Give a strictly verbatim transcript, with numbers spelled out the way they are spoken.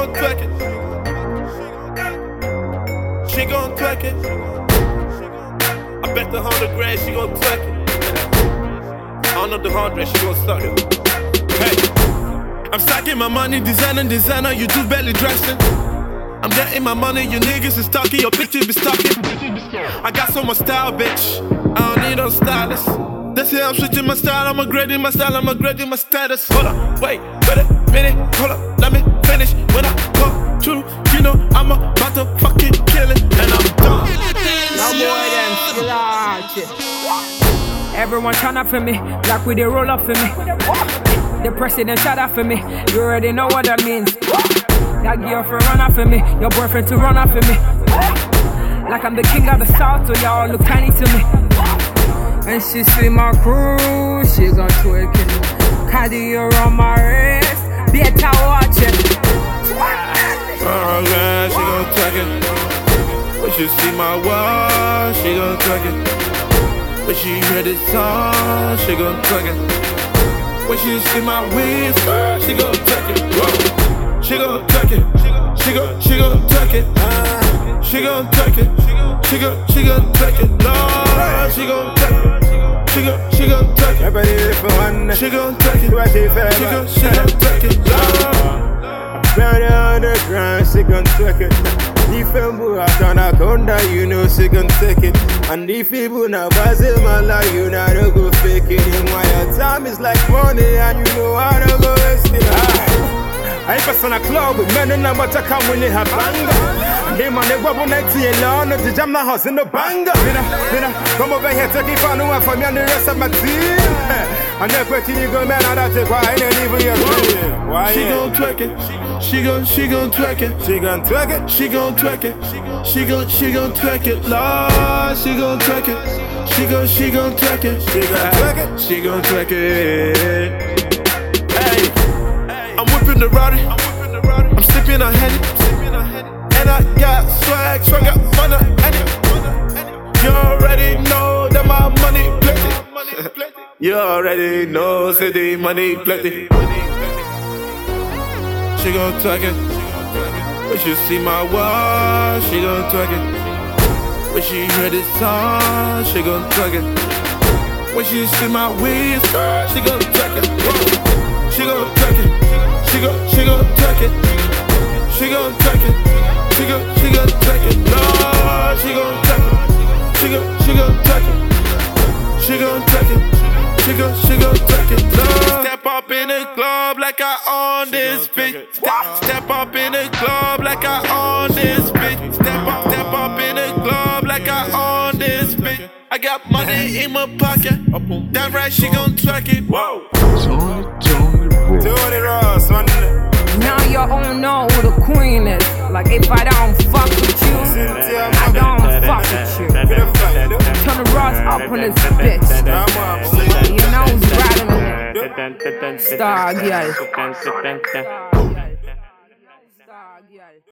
gon' twerk it. She gon' twerk it. I bet the hundred grand she gon' twerk it. I don't know the hundred, she gon' suck it. Hey, I'm stacking my money, designer, designer, you do belly dressing. I'm getting my money, you niggas is talking, your bitches be stalking. I got so much style, bitch. I don't need no stylist. That's it, I'm switching my style, I'm upgrading my style, I'm upgrading my status. Hold up, wait, wait a minute, hold up, let me finish. When I come through, you know I'm about to fucking kill it, and I'm done. No more than slouch. Everyone turn up for me, like we they roll up for me. The president shut up for me, you already know what that means. That girlfriend run up for me, your boyfriend to run up for me. Like I'm the king of the south, so y'all look tiny to me. And she see my crew, she gon' twerk it. Cardio on my wrist, better watch it. Oh God, she gon' twerk it. When she see my wall, she gon' twerk it. When she hear this song, she gon' twerk it. When she see my waist, she gon' twerk it. Whoa. She gon' twerk it. She gon' she gon' twerk it. She gon' twerk it. She gon' she gon' twerk it. Lord, she gon' twerk it. She gon' she gon' twerk it. Everybody for one. She gon' twerk it. She gon' she gon' twerk it. Lord. Very underground, she gon' twerk it. If I'm out on a conda, you know she gon' take it. And if you na Brazil, my life, you know don't go fake it. And why your time is like money, and you know I don't go waste it. I ain't pass on a club with men and I'm to come when they have banger. And they man, they go on ninety and long, the jam na house in the banger. Mina, mina, come over here, take it for no one for me and the rest of my team. And they're pretty good man, and I take why I ain't even your team. Why she gon' twerk it. She gon' she gon' twerk it. She gon' twerk it. She gon' twerk it. She gon' she gon' twerk it. Lord, she gon' twerk it. She gon' she gon' twerk it. She gon' twerk it. She gon' twerk it. Hey. I'm whipping the rowdy, I'm sipping a Henny, and I got swag, swag up money, and you already know that my money plenty. You already know, say the money plenty. She gon' twerk it, when she see my wall, she gon' twerk it. When she hear this song, she gon' twerk it. When she see my waist, she gon' twerk it. She gon' twerk it. She gon' she gon' twerk it. She gon' twerk it. She gon' she gon' twerk it. Lord, she gon' twerk it. She gon' she gon' twerk it. She gon' twerk it. She gon' she gon' twerk it. Lord. Step up in the club like I own this bitch. Step, step up in the club like I own this bitch. Step up, step up in the club like I own this bitch. I got money in my pocket. That right, she gon' twerk it. Whoa. Tony Ross, man. Now you all know who the queen is. Like if I don't fuck with you, I don't fuck with you. Tony Ross up on this bitch. You know who's riding in it. Star, yeah.